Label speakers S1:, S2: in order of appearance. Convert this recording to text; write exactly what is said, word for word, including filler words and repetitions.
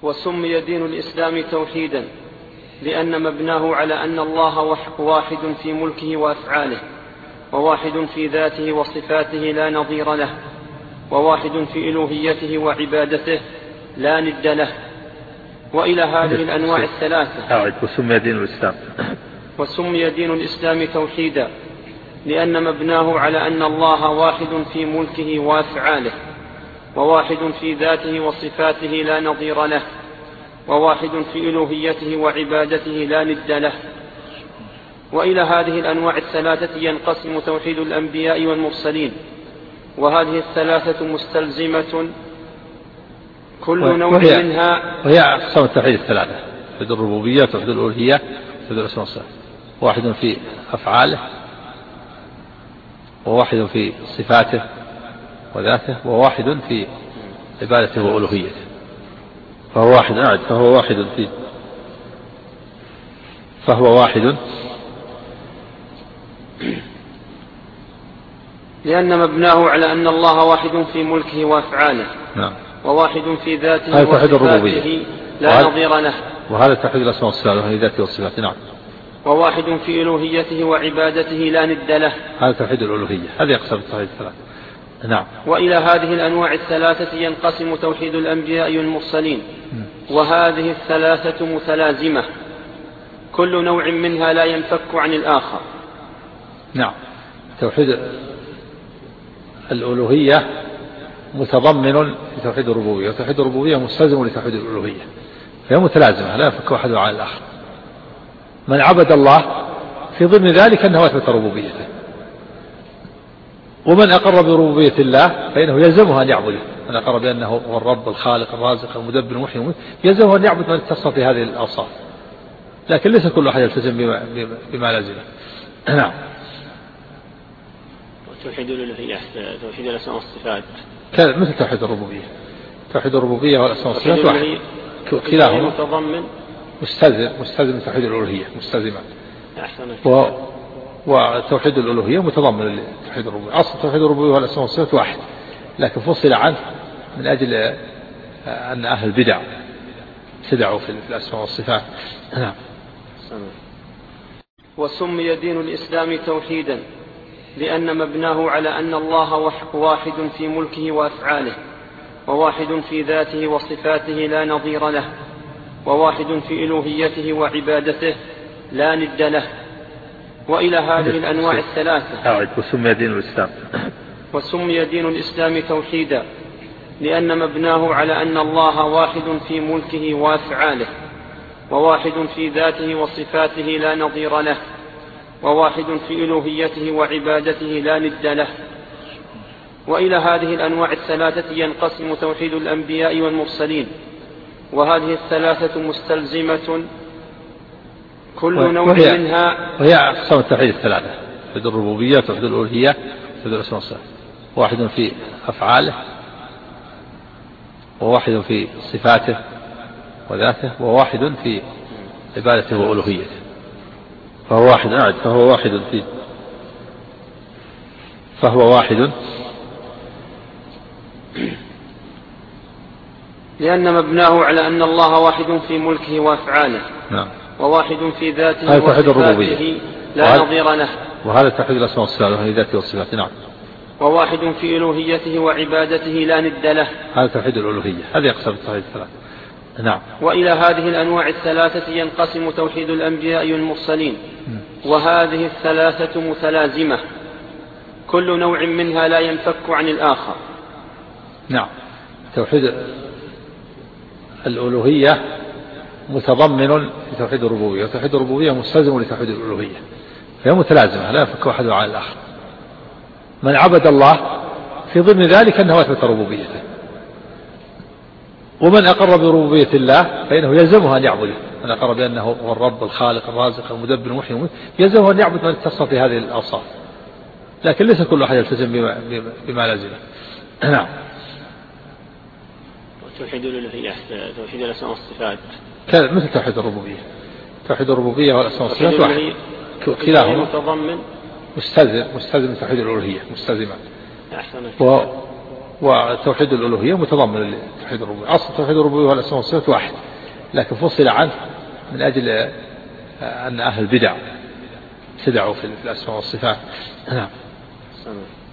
S1: وسمي دين الإسلام توحيدا لأن مبناه على أن الله واحد في ملكه وأفعاله، وواحد في ذاته وصفاته لا نظير له، وواحد في إلوهيته وعبادته لا ند له. وإلى هذه الأنواع الثلاثة
S2: وسمي دين الإسلام
S1: وسمي دين الإسلام توحيدا لأن مبناه على أن الله واحد في ملكه وأفعاله، وواحد في ذاته وصفاته لا نظير له، وواحد في إلوهيته وعبادته لا ند له. وإلى هذه الأنواع الثلاثة ينقسم توحيد الأنبياء والمرسلين، وهذه الثلاثة مستلزمة كل نوع
S2: وهي
S1: منها
S2: وهي أقسام التوحيد الثلاثة: توحيد الربوبية، توحيد الألوهية، توحيد الأسماء والصفات. واحد في أفعاله، وواحد في صفاته وذاته، وواحد في عبادته وألوهيته. فهو واحد أعد فهو واحد في فهو واحد
S1: لأن مبناه على أن الله واحد في ملكه وأفعاله.
S2: نعم.
S1: وواحد في ذاته وصفاته لا نظير له.
S2: وهذا توحيد الأسماء والصفات وهي ذاته والصفات. نعم.
S1: وواحد في إلوهيته وعبادته لا ند له.
S2: هذا توحيد الألوهية. هذه أقسام التوحيد الثلاثة. نعم.
S1: وإلى هذه الأنواع الثلاثة ينقسم توحيد الأنبياء والمرسلين، وهذه الثلاثة متلازمة كل نوع منها لا ينفك عن الآخر.
S2: نعم. توحيد الألوهية متضمن لتوحيد الربوبية، وتوحيد الربوبية مستلزم لتوحيد الألوهية، فهي متلازمة لا ينفك أحد عن الآخر. من عبد الله في ضمن ذلك أنه أثبت ربوبيته، ومن أقر بربوبية الله فإنه يلزمه أن يعبده. من أقر بأنه هو الرب الخالق الرازق المدبر المحيي المميت يلزمه أن يعبد من اتصف في هذه الأوصاف، لكن ليس كل أحد يلتزم بما, بما لازمه. نعم.
S1: توحيد الألوهية توحيد الأسماء والصفات
S2: مثل توحيد الربوبية. توحيد الربوبية والأسماء والصفات واحد، كلاهما
S1: متضمن
S2: مستلزم مستلزم توحيد الألوهية مستلزما،
S1: و...
S2: وتوحيد الألوهية متضمن لتوحيد الربوبية. أصل توحيد الربوبية والأسماء والصفات واحد، لكن فصل عنه من أجل أن أهل البدع سدعوا في الأسماء والصفات. نعم.
S1: وسمي دين الإسلام توحيدا لأن مبناه على أن الله واحد في ملكه وأفعاله، وواحد في ذاته وصفاته لا نظير له، وواحد في إلوهيته وعبادته لا ند له. وإلى هذه الأنواع الثلاثة
S2: وسمي دين الإسلام
S1: وسمي دين الإسلام توحيدا لأن مبناه على أن الله واحد في ملكه وأفعاله، وواحد في ذاته وصفاته لا نظير له، وواحد في إلوهيته وعبادته لا ند له. وإلى هذه الأنواع الثلاثة ينقسم توحيد الأنبياء والمرسلين، وهذه الثلاثة مستلزمة كل نوع
S2: وهي
S1: منها
S2: وهي أقسام التوحيد الثلاثة: توحيد الربوبية، توحيد الألوهية، توحيد الأسماء والصفات. واحد في أفعاله، وواحد في صفاته وذاته، وواحد في عبادته وألوهيته. فهو واحد أعد فهو واحد في فهو واحد
S1: لأن مبناه على أن الله واحد في ملكه وأفعاله.
S2: نعم.
S1: وواحد في ذاته وصفاته لا نظير له.
S2: وهذا توحيد الأسماء والصفات وهي ذاته والصفات. نعم.
S1: وواحد في إلوهيته وعبادته لا ند له.
S2: هذا توحيد الألوهية. هذه أقسام التوحيد الثلاثة. نعم.
S1: وإلى هذه الأنواع الثلاثة ينقسم توحيد الأنبياء والمرسلين، وهذه الثلاثة متلازمة كل نوع منها لا ينفك عن الآخر.
S2: نعم. توحيد الألوهية متضمن لتوحيد الربوبية، وتوحيد الربوبية مستلزم لتوحيد الألوهية، فهي متلازمة لا ينفك أحد عن الآخر. من عبد الله في ضمن ذلك أنه أثبت ربوبيته، ومن أقر بربوبية الله فإنه يلزمه أن يعبده. من أقر بأنه هو الرب الخالق الرازق المدبر المحيي المميت يلزمه أن يعبد من اتصف في هذه الأوصاف، لكن ليس كل أحد يلتزم بما, بما لازمه. نعم.
S1: توحيد الألوهية توحيد الأسماء والصفات
S2: مثل توحيد الربوبية. توحيد الربوبية والأسماء والصفات واحد، كلاهما متضمن مستلزم مستلزم توحيد الألوهية مستلزما، و... وتوحيد الألوهية متضمن لتوحيد الربوبية. أصل توحيد الربوبية والأسماء والصفات واحد، لكن فصل عنه من أجل أن أهل البدع ابتدعوا في الأسماء والصفات. نعم.